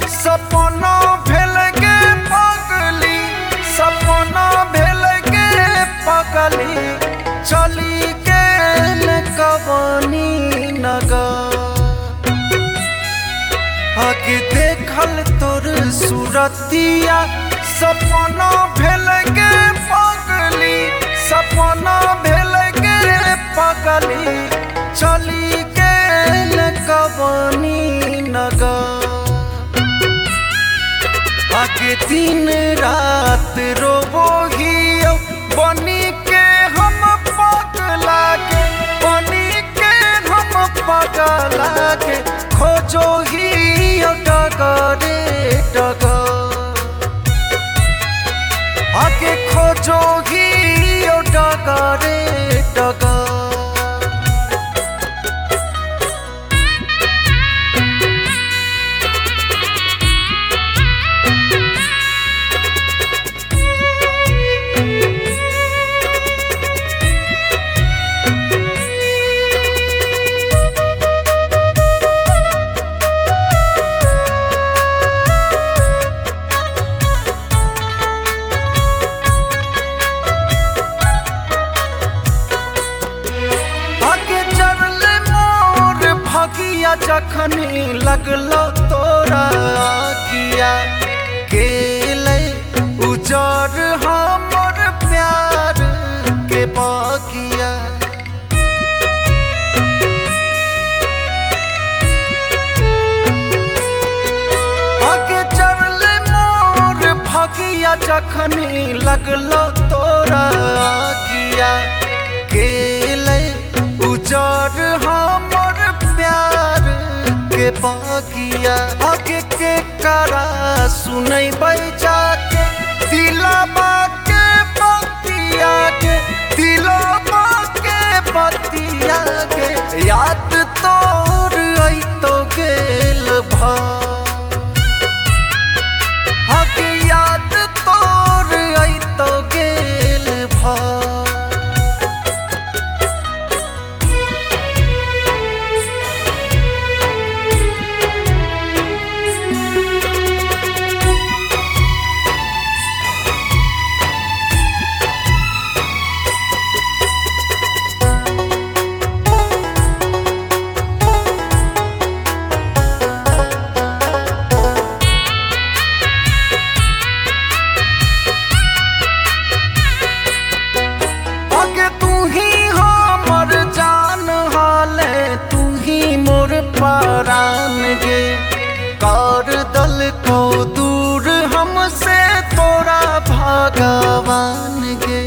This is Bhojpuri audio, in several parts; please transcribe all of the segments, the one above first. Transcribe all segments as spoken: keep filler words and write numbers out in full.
सपना भेल गे पगली, सपना भेल गे पगली, चली गेल कवनी नगर। आगे देखल तोर सूरतिया, सपना भेल गे पगली, सपना भेल गे पगली, चली गेल कवनी नगर। आगे दिन रात रोबोही बनी के हम पगला के, बनी के हम पगला के, खोजो ही डगरे डगर। आगे खोजो ही डगरे डगर। जखनी लगलो तोरा किया केले उजर हमर प्यार के बाकिया। आगे चढ़ले मोर भगिया जखनी लगलो तोरा किया केले उजर हमर प्यार के बाकिया। आगे के करा सुनई बैजा के दिलवा के बतिया के, दिलवा के बतिया के, याद तोर आई तो गेल भा। आगे याद तोर आई तो गेल भा। परान गे कर दल को दूर हमसे तोरा भगवान गे।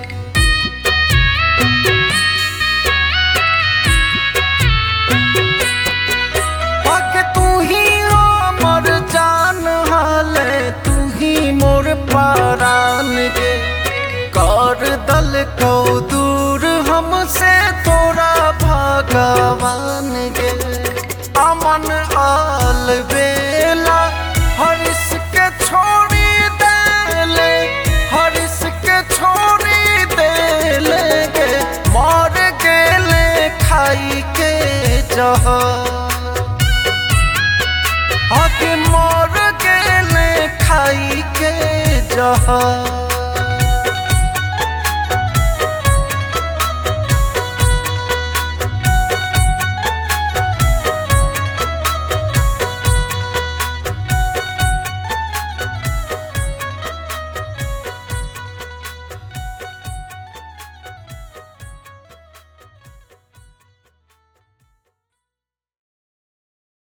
आगे तू ही हमर जान हाले, तू ही मोर परान गे कर दल को दूर हमसे तोरा भगवान गे। अमन आल बेला हरिस के छोड़ी देले, हरिस के छोड़ी देले गे, मर गेले खाई के जहर। आगे मर गेले खाई के जहर।